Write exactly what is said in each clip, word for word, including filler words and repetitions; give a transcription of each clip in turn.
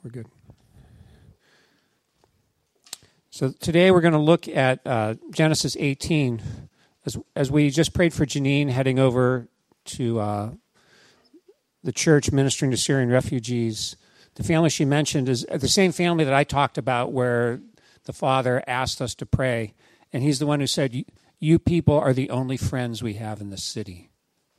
We're good. So today we're going to look at uh, Genesis eighteen. As, as we just prayed for Janine heading over to uh, the church ministering to Syrian refugees, the family she mentioned is the same family that I talked about where the father asked us to pray. And he's the one who said, you people are the only friends we have in this city.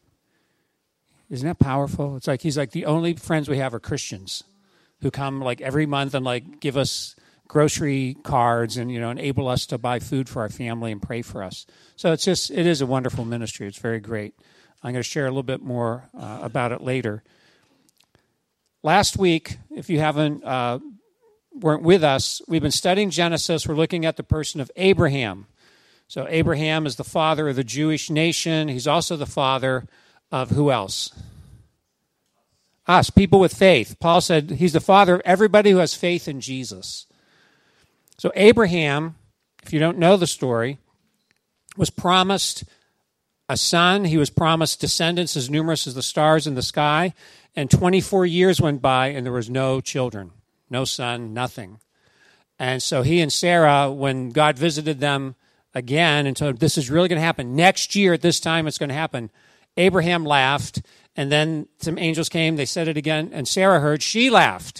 Isn't that powerful? It's like he's like, the only friends we have are Christians who come like every month and like give us grocery cards and, you know, enable us to buy food for our family and pray for us. So it's just, it is a wonderful ministry. It's very great. I'm going to share a little bit more uh, about it later. Last week, if you haven't, uh, weren't with us, we've been studying Genesis. We're looking at the person of Abraham. So Abraham is the father of the Jewish nation. He's also the father of who else? Us, people with faith. Paul said he's the father of everybody who has faith in Jesus. So Abraham, if you don't know the story, was promised a son. He was promised descendants as numerous as the stars in the sky. And twenty-four years went by and there was no children, no son, nothing. And so he and Sarah, when God visited them again and told them, this is really going to happen. Next year at this time it's going to happen. Abraham laughed, and then some angels came. They said it again, and Sarah heard. She laughed.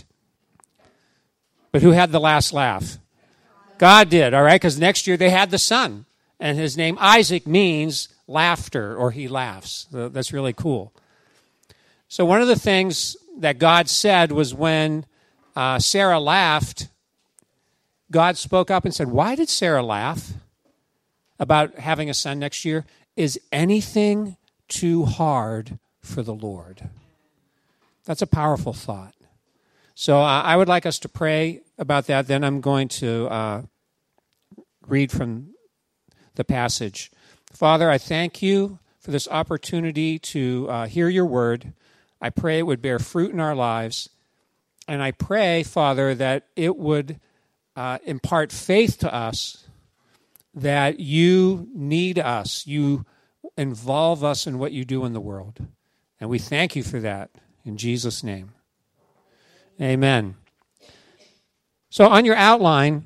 But who had the last laugh? God did, all right? Because next year they had the son, and his name Isaac means laughter, or he laughs. So that's really cool. So one of the things that God said was when uh, Sarah laughed, God spoke up and said, why did Sarah laugh about having a son next year? Is anything too hard for the Lord? That's a powerful thought. So uh, I would like us to pray about that. Then I'm going to uh, read from the passage. Father, I thank you for this opportunity to uh, hear your word. I pray it would bear fruit in our lives. And I pray, Father, that it would uh, impart faith to us that you need us. You involve us in what you do in the world. And we thank you for that in Jesus' name. Amen. So on your outline,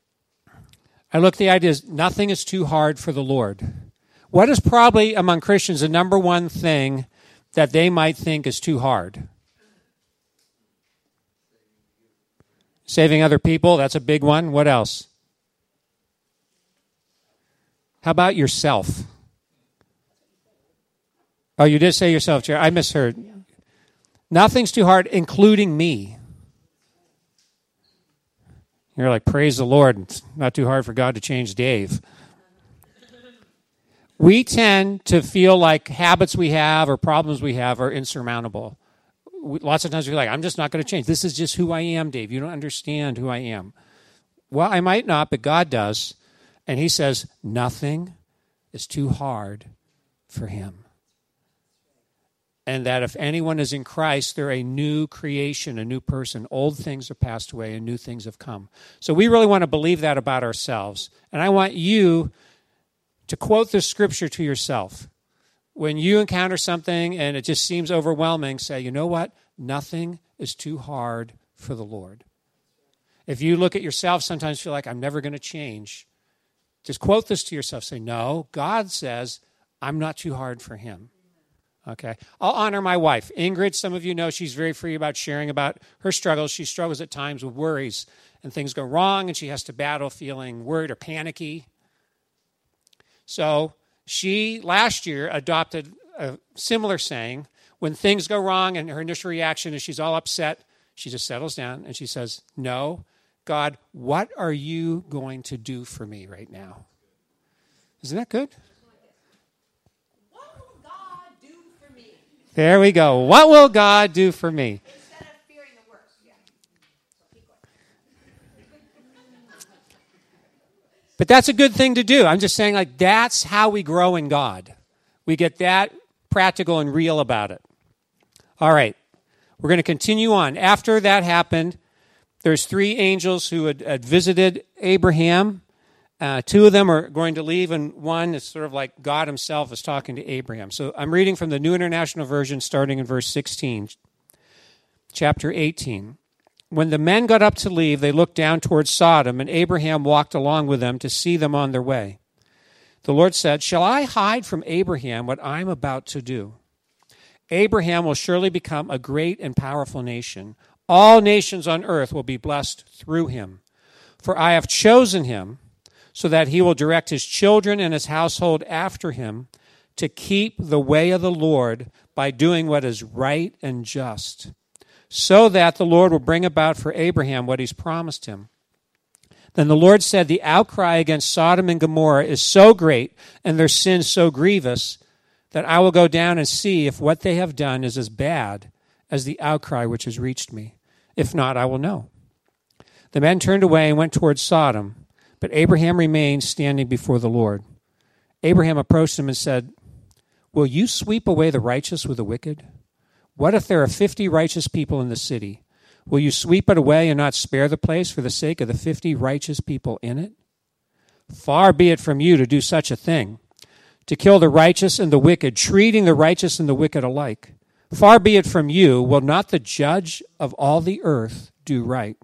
I look at the idea is nothing is too hard for the Lord. What is probably among Christians the number one thing that they might think is too hard? Saving other people, that's a big one. What else? How about yourself? Oh, you did say yourself, Jerry. I misheard. Nothing's too hard, including me. You're like, praise the Lord. It's not too hard for God to change Dave. We tend to feel like habits we have or problems we have are insurmountable. We, lots of times we're like, I'm just not going to change. This is just who I am, Dave. You don't understand who I am. Well, I might not, but God does. And he says, nothing is too hard for him. And that if anyone is in Christ, they're a new creation, a new person. Old things have passed away and new things have come. So we really want to believe that about ourselves. And I want you to quote this scripture to yourself. When you encounter something and it just seems overwhelming, say, you know what? Nothing is too hard for the Lord. If you look at yourself, sometimes feel like I'm never going to change. Just quote this to yourself. Say, no, God says I'm not too hard for him. Okay. I'll honor my wife. Ingrid, some of you know she's very free about sharing about her struggles. She struggles at times with worries and things go wrong and she has to battle feeling worried or panicky. So she, last year, adopted a similar saying. When things go wrong and her initial reaction is she's all upset, she just settles down and she says, no, God, what are you going to do for me right now? Isn't that good? There we go. What will God do for me? Instead of fearing the worst. Yeah. So keep going. But that's a good thing to do. I'm just saying, like, that's how we grow in God. We get that practical and real about it. All right. We're going to continue on. After that happened, there's three angels who had, had visited Abraham. Uh, two of them are going to leave, and one is sort of like God himself is talking to Abraham. So I'm reading from the New International Version, starting in verse sixteen, chapter eighteen. when the men got up to leave, they looked down towards Sodom, and Abraham walked along with them to see them on their way. The Lord said, "Shall I hide from Abraham what I'm about to do? Abraham will surely become a great and powerful nation. All nations on earth will be blessed through him. For I have chosen him so that he will direct his children and his household after him to keep the way of the Lord by doing what is right and just, so that the Lord will bring about for Abraham what he's promised him." Then the Lord said, "The outcry against Sodom and Gomorrah is so great and their sin so grievous that I will go down and see if what they have done is as bad as the outcry which has reached me. If not, I will know." The men turned away and went towards Sodom, but Abraham remained standing before the Lord. Abraham approached him and said, "Will you sweep away the righteous with the wicked? What if there are fifty righteous people in the city? Will you sweep it away and not spare the place for the sake of the fifty righteous people in it? Far be it from you to do such a thing, to kill the righteous and the wicked, treating the righteous and the wicked alike. Far be it from you. Will not the judge of all the earth do right?"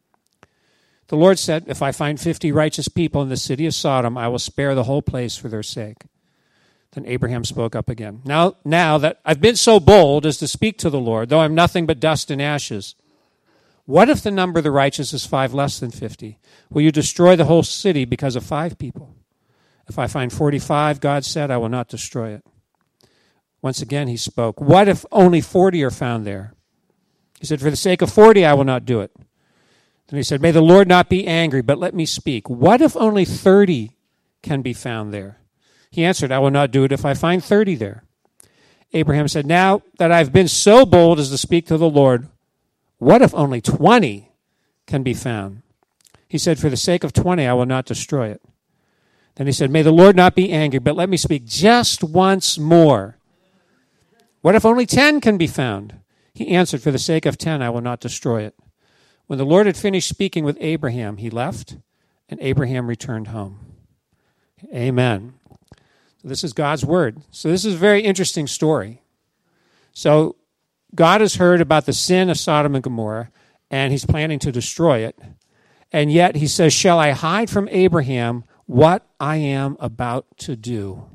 The Lord said, "If I find fifty righteous people in the city of Sodom, I will spare the whole place for their sake." Then Abraham spoke up again. Now, now that I've been so bold as to speak to the Lord, though I'm nothing but dust and ashes, what if the number of the righteous is five less than fifty? Will you destroy the whole city because of five people? If I find forty-five, God said, I will not destroy it. Once again he spoke. What if only forty are found there? He said, for the sake of forty, I will not do it. Then he said, may the Lord not be angry, but let me speak. What if only thirty can be found there? He answered, I will not do it if I find thirty there. Abraham said, now that I've been so bold as to speak to the Lord, what if only twenty can be found? He said, for the sake of twenty, I will not destroy it. Then he said, may the Lord not be angry, but let me speak just once more. What if only ten can be found? He answered, for the sake of ten, I will not destroy it. When the Lord had finished speaking with Abraham, he left, and Abraham returned home. Amen. This is God's word. So this is a very interesting story. So God has heard about the sin of Sodom and Gomorrah, and he's planning to destroy it. And yet he says, shall I hide from Abraham what I am about to do?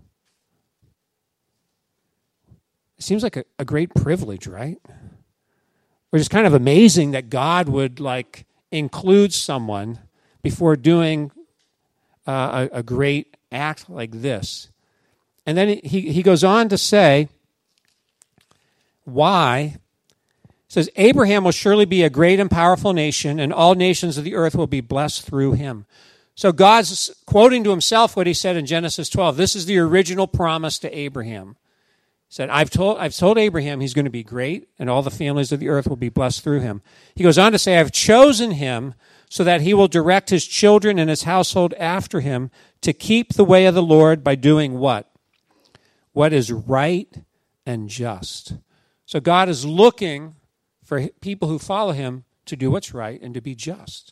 It seems like a, a great privilege, right? Which is kind of amazing that God would like include someone before doing uh, a, a great act like this. And then he, he goes on to say, why? He says, Abraham will surely be a great and powerful nation, and all nations of the earth will be blessed through him. So God's quoting to himself what he said in Genesis twelve. This is the original promise to Abraham. He said, I've told, I've told Abraham he's going to be great, and all the families of the earth will be blessed through him. He goes on to say, I've chosen him so that he will direct his children and his household after him to keep the way of the Lord by doing what? What is right and just. So God is looking for people who follow him to do what's right and to be just.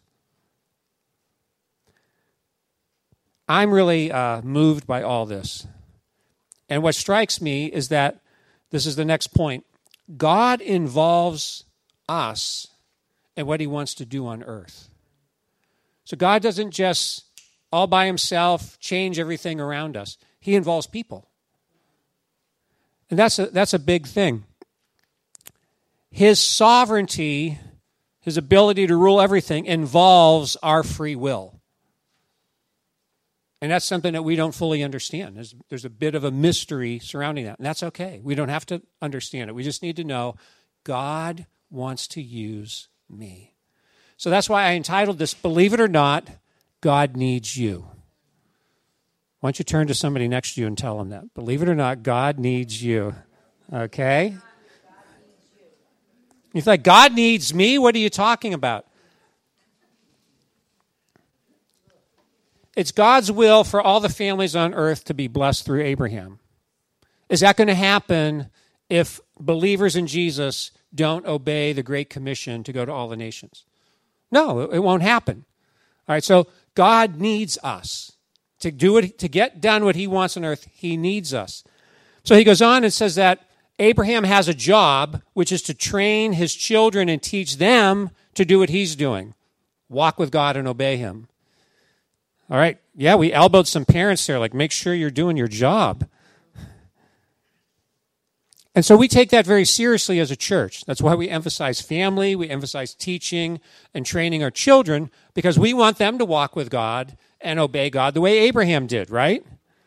I'm really uh, moved by all this. And what strikes me is that, this is the next point, God involves us in what he wants to do on earth. So God doesn't just, all by himself, change everything around us. He involves people. And that's a, that's a big thing. His sovereignty, his ability to rule everything, involves our free will. And that's something that we don't fully understand. There's, there's a bit of a mystery surrounding that. And that's okay. We don't have to understand it. We just need to know God wants to use me. So that's why I entitled this, Believe It or Not, God Needs You. Why don't you turn to somebody next to you and tell them that? Believe it or not, God needs you. Okay? You think, God needs me? What are you talking about? It's God's will for all the families on earth to be blessed through Abraham. Is that going to happen if believers in Jesus don't obey the Great Commission to go to all the nations? No, it won't happen. All right, so God needs us. To do it, to get done what he wants on earth, he needs us. So he goes on and says that Abraham has a job, which is to train his children and teach them to do what he's doing. Walk with God and obey him. All right, yeah, we elbowed some parents there, like, make sure you're doing your job. And so we take that very seriously as a church. That's why we emphasize family, we emphasize teaching and training our children, because we want them to walk with God and obey God the way Abraham did, right?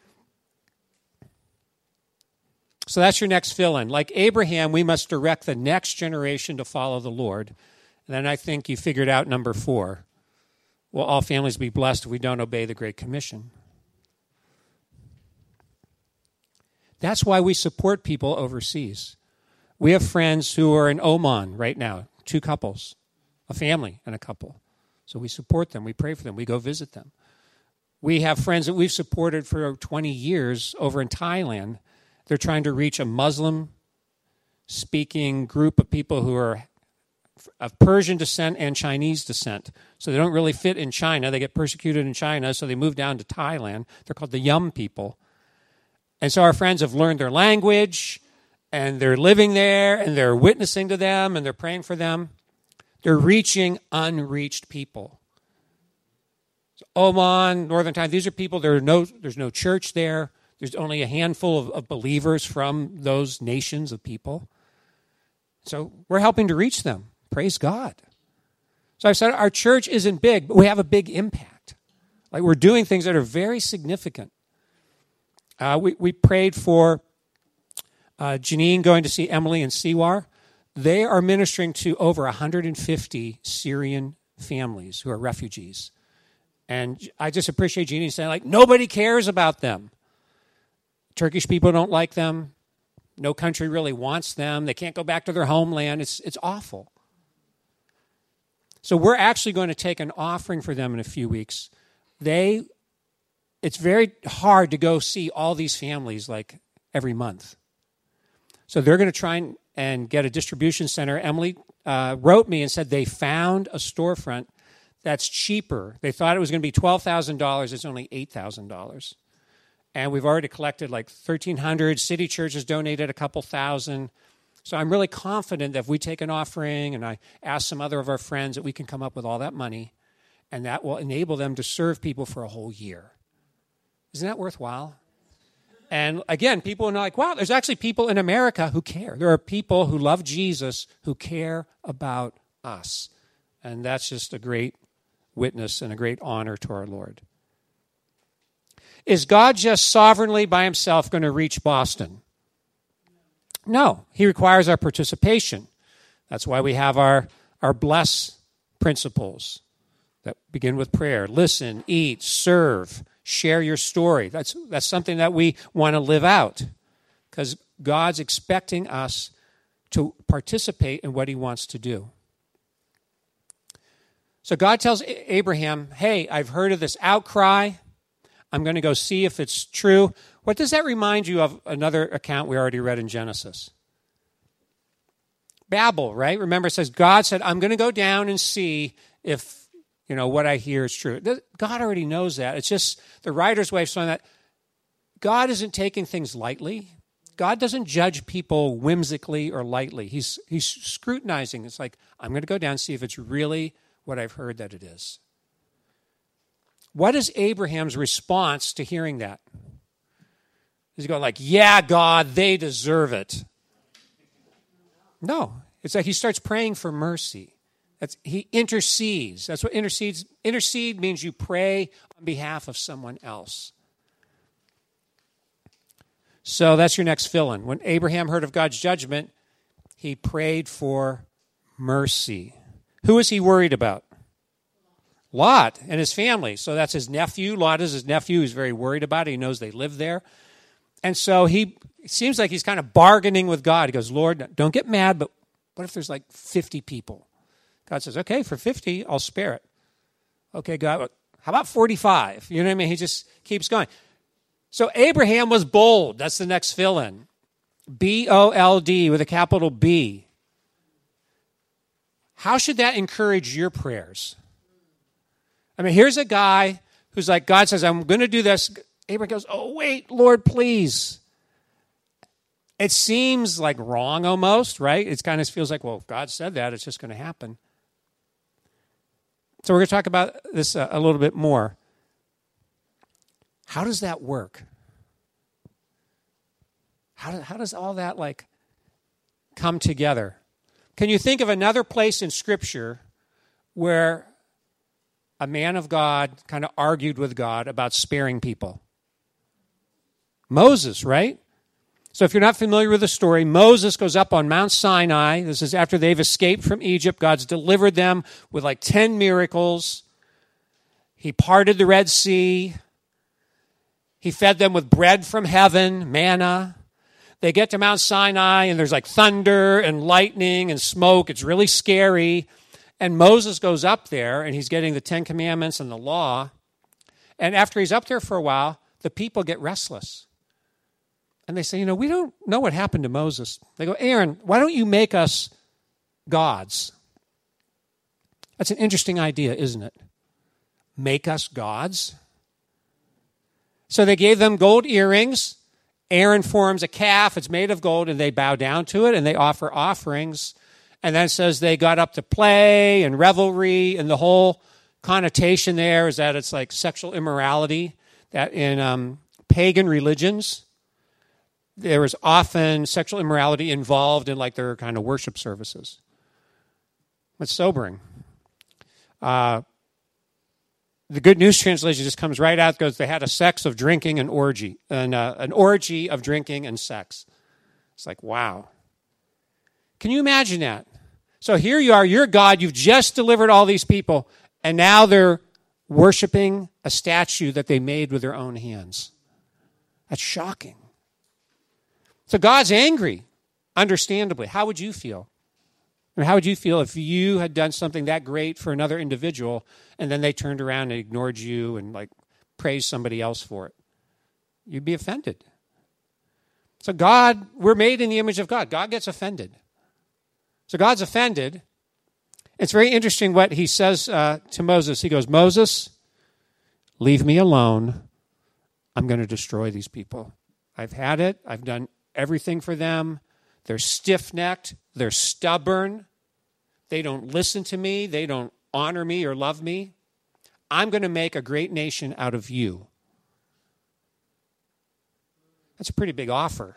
So that's your next fill-in. Like Abraham, we must direct the next generation to follow the Lord. And then I think you figured out number four. Will all families be blessed if we don't obey the Great Commission? That's why we support people overseas. We have friends who are in Oman right now, two couples, a family and a couple. So we support them. We pray for them. We go visit them. We have friends that we've supported for twenty years over in Thailand. They're trying to reach a Muslim-speaking group of people who are of Persian descent and Chinese descent. So they don't really fit in China. They get persecuted in China, so they move down to Thailand. They're called the Yum people. And so our friends have learned their language, and they're living there, and they're witnessing to them, and they're praying for them. They're reaching unreached people. So Oman, Northern Thailand, these are people, there are no, there's no church there. There's only a handful of, of believers from those nations of people. So we're helping to reach them. Praise God. So I said our church isn't big, but we have a big impact. Like we're doing things that are very significant. Uh, we, we prayed for uh, Janine going to see Emily and Siwar. They are ministering to over one hundred fifty Syrian families who are refugees. And I just appreciate Janine saying, like, nobody cares about them. Turkish people don't like them. No country really wants them. They can't go back to their homeland. It's, it's awful. So we're actually going to take an offering for them in a few weeks. They... It's very hard to go see all these families like every month. So they're going to try and, and get a distribution center. Emily uh, wrote me and said they found a storefront that's cheaper. They thought it was going to be twelve thousand dollars. It's only eight thousand dollars. And we've already collected like thirteen hundred. City Church has donated a couple thousand. So I'm really confident that if we take an offering, and I ask some other of our friends, that we can come up with all that money, and that will enable them to serve people for a whole year. Isn't that worthwhile? And again, people are like, wow, there's actually people in America who care. There are people who love Jesus who care about us. And that's just a great witness and a great honor to our Lord. Is God just sovereignly by himself going to reach Boston? No, he requires our participation. That's why we have our, our bless principles that begin with prayer. Listen, eat, serve. Share your story. That's that's something that we want to live out because God's expecting us to participate in what he wants to do. So God tells Abraham, hey, I've heard of this outcry. I'm going to go see if it's true. What does that remind you of another account we already read in Genesis? Babel, right? Remember, it says God said, I'm going to go down and see if You know, what I hear is true. God already knows that. It's just the writer's way of saying that God isn't taking things lightly. God doesn't judge people whimsically or lightly. He's he's scrutinizing. It's like, I'm going to go down and see if it's really what I've heard that it is. What is Abraham's response to hearing that? Is he going like, yeah, God, they deserve it? No. It's like he starts praying for mercy. That's, he intercedes. That's what intercedes. Intercede means you pray on behalf of someone else. So that's your next fill-in. When Abraham heard of God's judgment, he prayed for mercy. Who is he worried about? Lot and his family. So that's his nephew. Lot is his nephew. He's very worried about it. He knows they live there. And so he it seems like he's kind of bargaining with God. He goes, Lord, don't get mad, but what if there's like fifty people? God says, okay, for fifty, I'll spare it. Okay, God, how about forty-five? You know what I mean? He just keeps going. So Abraham was bold. That's the next fill-in. B O L D with a capital B. How should that encourage your prayers? I mean, here's a guy who's like, God says, I'm going to do this. Abraham goes, oh, wait, Lord, please. It seems like wrong almost, right? It kind of feels like, well, if God said that, it's just going to happen. So we're going to talk about this a, a little bit more. How does that work? How, do, how does all that like come together? Can you think of another place in Scripture where a man of God kind of argued with God about sparing people? Moses, right? So if you're not familiar with the story, Moses goes up on Mount Sinai. This is after they've escaped from Egypt. God's delivered them with like ten miracles. He parted the Red Sea. He fed them with bread from heaven, manna. They get to Mount Sinai, and there's like thunder and lightning and smoke. It's really scary. And Moses goes up there, and he's getting the Ten Commandments and the law. And after he's up there for a while, the people get restless. And they say, you know, we don't know what happened to Moses. They go, Aaron, why don't you make us gods? That's an interesting idea, isn't it? Make us gods? So they gave them gold earrings. Aaron forms a calf. It's made of gold, and they bow down to it, and they offer offerings. And then it says they got up to play and revelry, and the whole connotation there is that it's like sexual immorality, that in um, pagan religions, there was often sexual immorality involved in like their kind of worship services. It's sobering. Uh, the Good News Translation just comes right out, goes, they had a sex of drinking and orgy, and uh, an orgy of drinking and sex. It's like, wow. Can you imagine that? So here you are, you're God, you've just delivered all these people, and now they're worshiping a statue that they made with their own hands. That's shocking. So God's angry, understandably. How would you feel? I mean, how would you feel if you had done something that great for another individual and then they turned around and ignored you and like praised somebody else for it? You'd be offended. So God, we're made in the image of God. God gets offended. So God's offended. It's very interesting what he says uh, to Moses. He goes, Moses, leave me alone. I'm going to destroy these people. I've had it. I've done everything for them. They're stiff-necked. They're stubborn. They don't listen to me. They don't honor me or love me. I'm going to make a great nation out of you. That's a pretty big offer.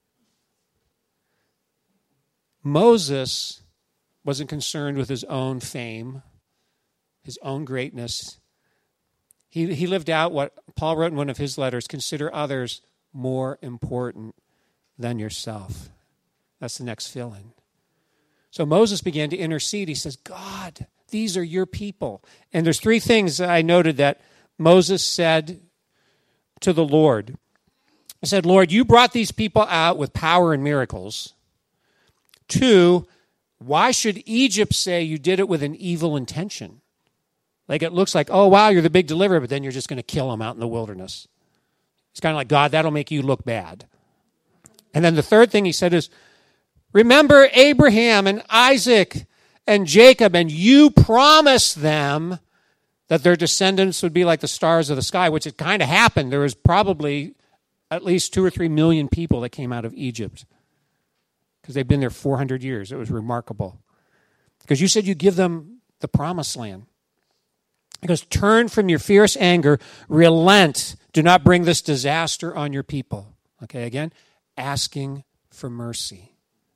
Moses wasn't concerned with his own fame, his own greatness. He, he lived out what Paul wrote in one of his letters, consider others more important than yourself. That's the next fill-in. So Moses began to intercede. He says, God, these are your people. And there's three things that I noted that Moses said to the Lord. He said, Lord, you brought these people out with power and miracles. Two, why should Egypt say you did it with an evil intention? Like it looks like, oh, wow, you're the big deliverer, but then you're just going to kill them out in the wilderness. It's kind of like, God, that'll make you look bad. And then the third thing he said is, remember Abraham and Isaac and Jacob, and you promised them that their descendants would be like the stars of the sky, which it kind of happened. There was probably at least two or three million people that came out of Egypt because they've been there four hundred years. It was remarkable. Because you said you give them the promised land. He goes, turn from your fierce anger, relent, do not bring this disaster on your people. Okay, again, asking for mercy.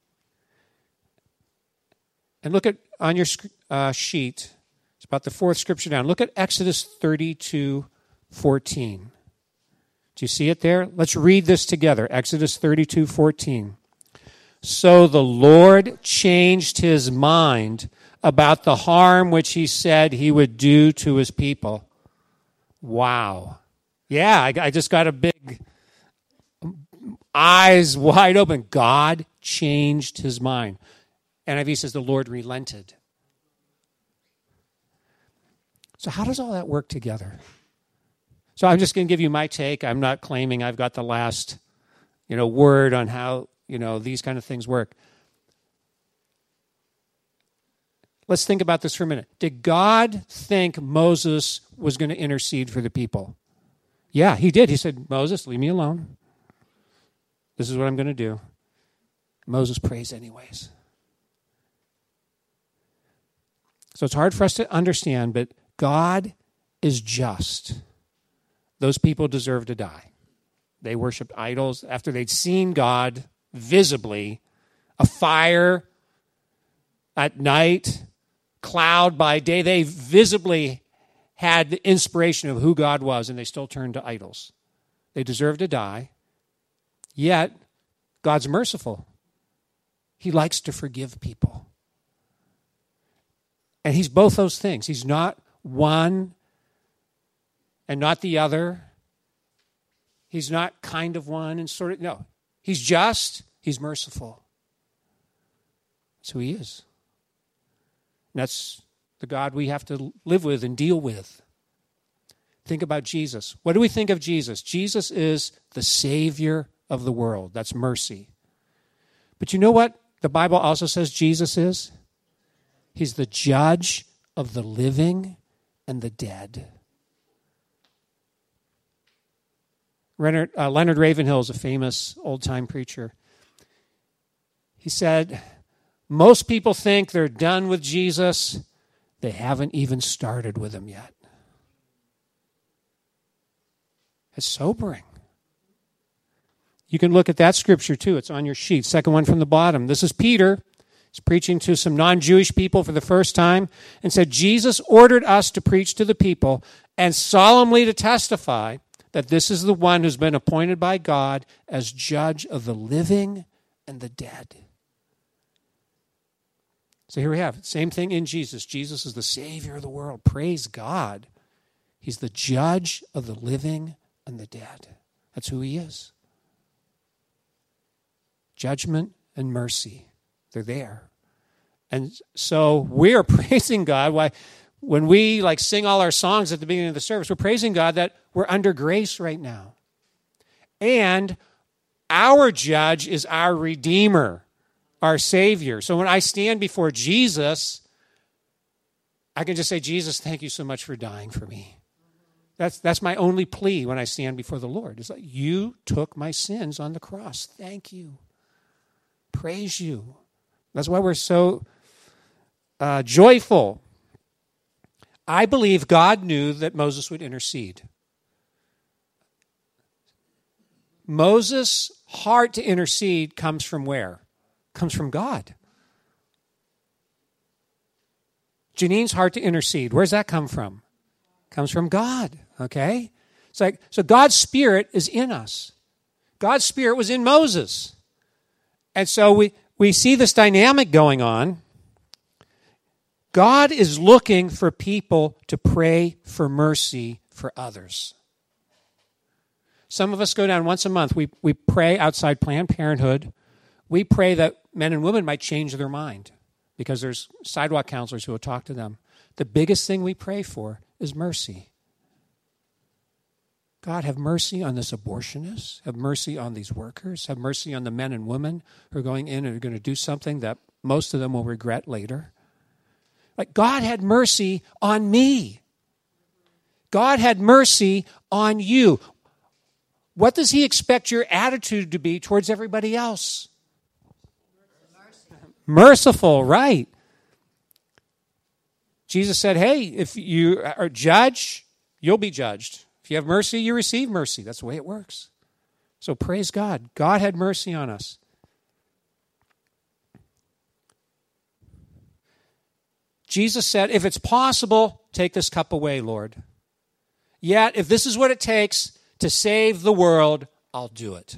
And look at, on your uh, sheet, it's about the fourth scripture down. Look at Exodus thirty-two fourteen. Do you see it there? Let's read this together. Exodus thirty-two fourteen. So the Lord changed his mind about the harm which he said he would do to his people. Wow. Yeah, I, I just got a big eyes wide open. God changed his mind. N I V says the Lord relented. So how does all that work together? So I'm just going to give you my take. I'm not claiming I've got the last, you know, word on how, you know, these kind of things work. Let's think about this for a minute. Did God think Moses was going to intercede for the people? Yeah, he did. He said, Moses, leave me alone. This is what I'm going to do. Moses prays anyways. So it's hard for us to understand, but God is just. Those people deserve to die. They worshiped idols after they'd seen God visibly, a fire at night, cloud by day. They visibly had the inspiration of who God was, and they still turned to idols. They deserve to die. Yet, God's merciful. He likes to forgive people. And he's both those things. He's not one and not the other. He's not kind of one and sort of, no. He's just, he's merciful. That's who he is. And that's the God we have to live with and deal with. Think about Jesus. What do we think of Jesus? Jesus is the Savior of the world. That's mercy. But you know what the Bible also says Jesus is? He's the judge of the living and the dead. Leonard, uh, Leonard Ravenhill is a famous old-time preacher. He said, most people think they're done with Jesus. They haven't even started with him yet. It's sobering. You can look at that scripture too. It's on your sheet. Second one from the bottom. This is Peter. He's preaching to some non-Jewish people for the first time and said, Jesus ordered us to preach to the people and solemnly to testify that this is the one who's been appointed by God as judge of the living and the dead. So here we have it. Same thing in Jesus. Jesus is the Savior of the world. Praise God. He's the judge of the living and the dead. That's who he is. Judgment and mercy. They're there. And so we're praising God. Why, when we like sing all our songs at the beginning of the service, we're praising God that we're under grace right now. And our judge is our Redeemer, our Savior. So when I stand before Jesus, I can just say, Jesus, thank you so much for dying for me. That's that's my only plea when I stand before the Lord. It's like, you took my sins on the cross. Thank you. Praise you. That's why we're so uh, joyful. I believe God knew that Moses would intercede. Moses' heart to intercede comes from where? Comes from God. Janine's heart to intercede, where's that come from? Comes from God, okay? It's like, so God's Spirit is in us. God's Spirit was in Moses. And so we, we see this dynamic going on. God is looking for people to pray for mercy for others. Some of us go down once a month. We, we pray outside Planned Parenthood. We pray that men and women might change their mind because there's sidewalk counselors who will talk to them. The biggest thing we pray for is mercy. God, have mercy on this abortionist. Have mercy on these workers. Have mercy on the men and women who are going in and are going to do something that most of them will regret later. Like, God had mercy on me. God had mercy on you. What does he expect your attitude to be towards everybody else? Mercy. Merciful, right. Jesus said, hey, if you are judged, you'll be judged. If you have mercy, you receive mercy. That's the way it works. So praise God. God had mercy on us. Jesus said, if it's possible, take this cup away, Lord. Yet, if this is what it takes to save the world, I'll do it.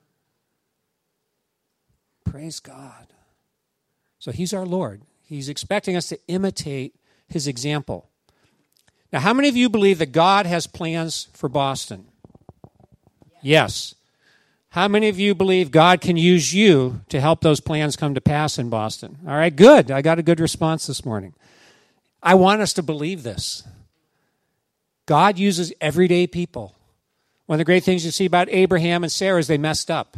Praise God. So he's our Lord. He's expecting us to imitate his example. Now, how many of you believe that God has plans for Boston? Yes. How many of you believe God can use you to help those plans come to pass in Boston? All right, good. I got a good response this morning. I want us to believe this. God uses everyday people. One of the great things you see about Abraham and Sarah is they messed up.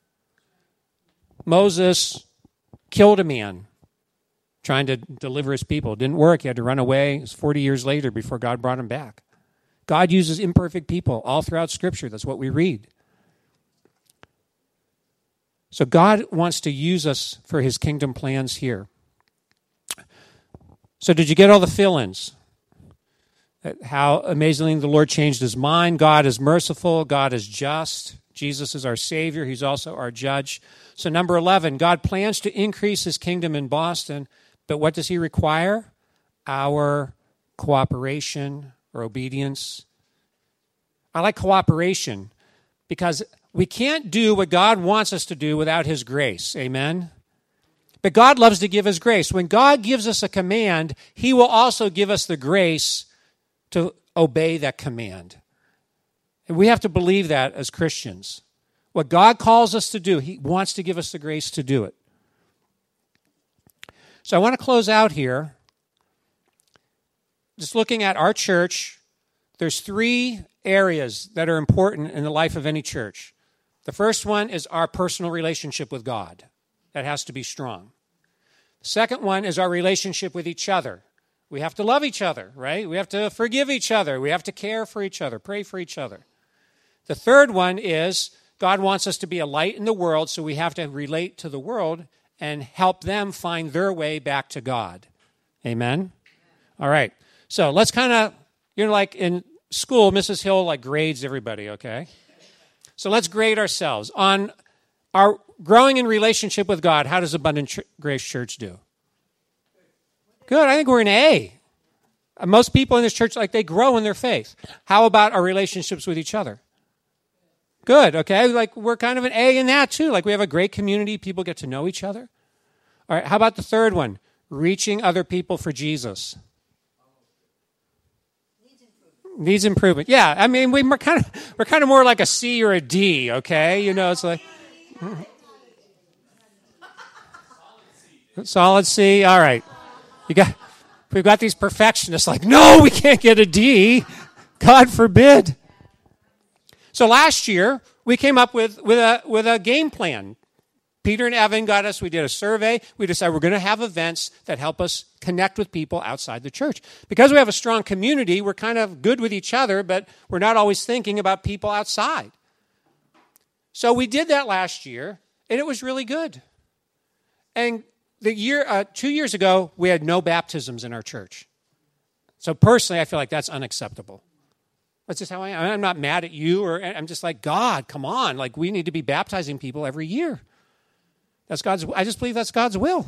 Moses killed a man trying to deliver his people. It didn't work. He had to run away. It was forty years later before God brought him back. God uses imperfect people all throughout Scripture. That's what we read. So God wants to use us for his kingdom plans here. So did you get all the fill-ins? How amazingly the Lord changed his mind. God is merciful. God is just. Jesus is our Savior. He's also our judge. So number eleven, God plans to increase his kingdom in Boston, but what does he require? Our cooperation or obedience. I like cooperation because we can't do what God wants us to do without his grace. Amen? But God loves to give his grace. When God gives us a command, he will also give us the grace to obey that command. And we have to believe that as Christians. What God calls us to do, he wants to give us the grace to do it. So I want to close out here. Just looking at our church, there's three areas that are important in the life of any church. The first one is our personal relationship with God. That has to be strong. The second one is our relationship with each other. We have to love each other, right? We have to forgive each other. We have to care for each other, pray for each other. The third one is God wants us to be a light in the world, so we have to relate to the world and help them find their way back to God. Amen? All right. So let's kind of, you know, like in school, Missus Hill like grades everybody, okay? So let's grade ourselves. On our growing in relationship with God, how does Abundant Ch- Grace Church do? Good. I think we're an A. Most people in this church, like, they grow in their faith. How about our relationships with each other? Good, okay? Like, we're kind of an A in that, too. Like, we have a great community. People get to know each other. All right, how about the third one? Reaching other people for Jesus. Needs improvement. Needs improvement. Yeah, I mean, we, we're kind of we're kind of more like a C or a D, okay? You know, it's like... Solid C, all right. You got, we've got these perfectionists like, no, we can't get a D. God forbid. So last year, we came up with, with, a, with a game plan. Peter and Evan got us, we did a survey. We decided we're going to have events that help us connect with people outside the church. Because we have a strong community, we're kind of good with each other, but we're not always thinking about people outside. So we did that last year, and it was really good. And the year, uh, two years ago, we had no baptisms in our church. So personally, I feel like that's unacceptable. That's just how I am. I'm not mad at you, or I'm just like, God, come on. Like, we need to be baptizing people every year. That's God's. I just believe that's God's will.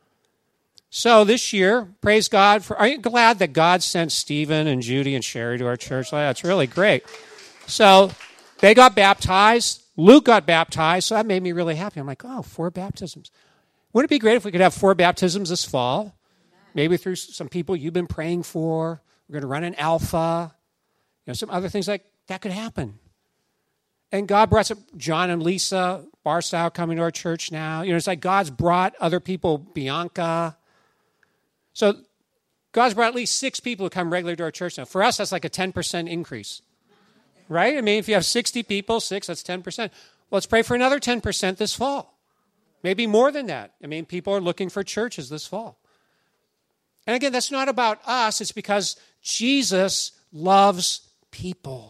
So this year, praise God for. Are you glad that God sent Stephen and Judy and Sherry to our church? That's really great. So they got baptized. Luke got baptized. So that made me really happy. I'm like, oh, four baptisms. Wouldn't it be great if we could have four baptisms this fall? Maybe through some people you've been praying for. We're going to run an alpha. You know, some other things like that could happen. And God brought some, John and Lisa Barstow coming to our church now. You know, it's like God's brought other people, Bianca. So God's brought at least six people who come regularly to our church now. For us, that's like a ten percent increase. Right? I mean, if you have sixty people, six, that's ten percent. Well, let's pray for another ten percent this fall. Maybe more than that. I mean, people are looking for churches this fall. And again, that's not about us. It's because Jesus loves people.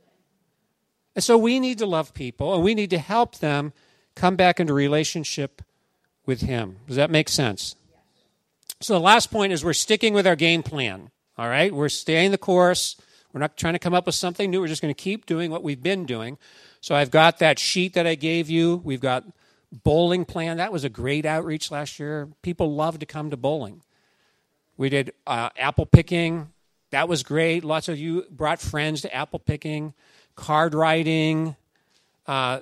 And so we need to love people, and we need to help them come back into relationship with him. Does that make sense? So the last point is we're sticking with our game plan. All right? We're staying the course. We're not trying to come up with something new. We're just going to keep doing what we've been doing. So I've got that sheet that I gave you. We've got bowling plan. That was a great outreach last year. People love to come to bowling. We did uh, apple picking. That was great. Lots of you brought friends to apple picking, card writing. Uh,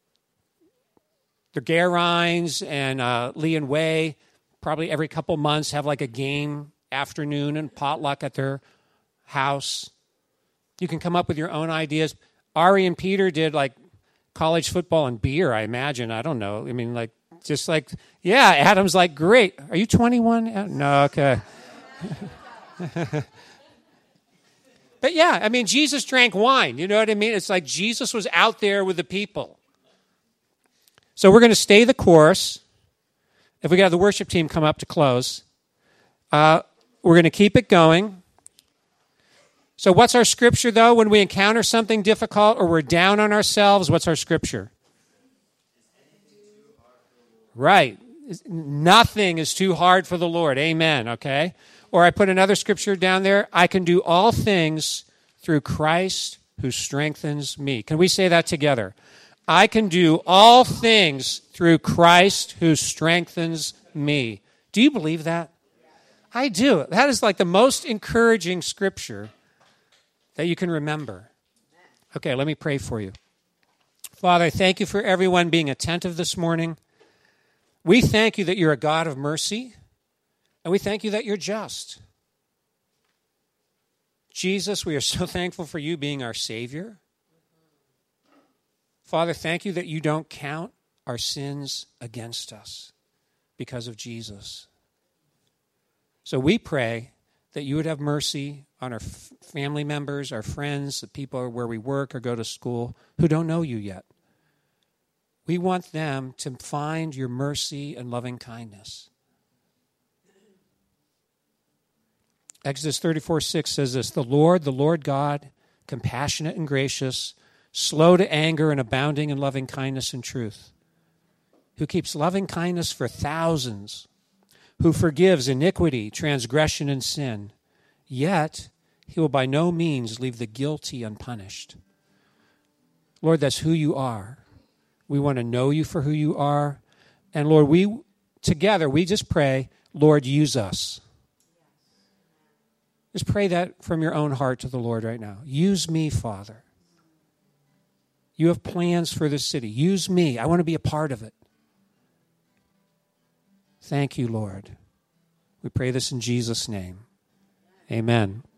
the Garines and uh, Lee and Way probably every couple months have like a game afternoon and potluck at their house. You can come up with your own ideas. Ari and Peter did like college football and beer, I imagine. I don't know. I mean, like, just like, yeah, Adam's like, great. Are you twenty-one? No, okay. But yeah, I mean, Jesus drank wine. You know what I mean? It's like Jesus was out there with the people. So we're going to stay the course. If we got the worship team come up to close, uh, we're going to keep it going. So what's our scripture, though, when we encounter something difficult or we're down on ourselves? What's our scripture? Right. Nothing is too hard for the Lord. Amen. Okay? Or I put another scripture down there. I can do all things through Christ who strengthens me. Can we say that together? I can do all things through Christ who strengthens me. Do you believe that? I do. That is like the most encouraging scripture that you can remember. Okay, let me pray for you. Father, I thank you for everyone being attentive this morning. We thank you that you're a God of mercy, and we thank you that you're just. Jesus, we are so thankful for you being our Savior. Father, thank you that you don't count our sins against us because of Jesus. So we pray that you would have mercy on our f- family members, our friends, the people where we work or go to school who don't know you yet. We want them to find your mercy and loving kindness. Exodus thirty-four six says this, the Lord, the Lord God, compassionate and gracious, slow to anger and abounding in loving kindness and truth, who keeps loving kindness for thousands, who forgives iniquity, transgression, and sin, yet he will by no means leave the guilty unpunished. Lord, that's who you are. We want to know you for who you are. And Lord, we together, we just pray, Lord, use us. Just pray that from your own heart to the Lord right now. Use me, Father. You have plans for this city. Use me. I want to be a part of it. Thank you, Lord. We pray this in Jesus' name. Amen.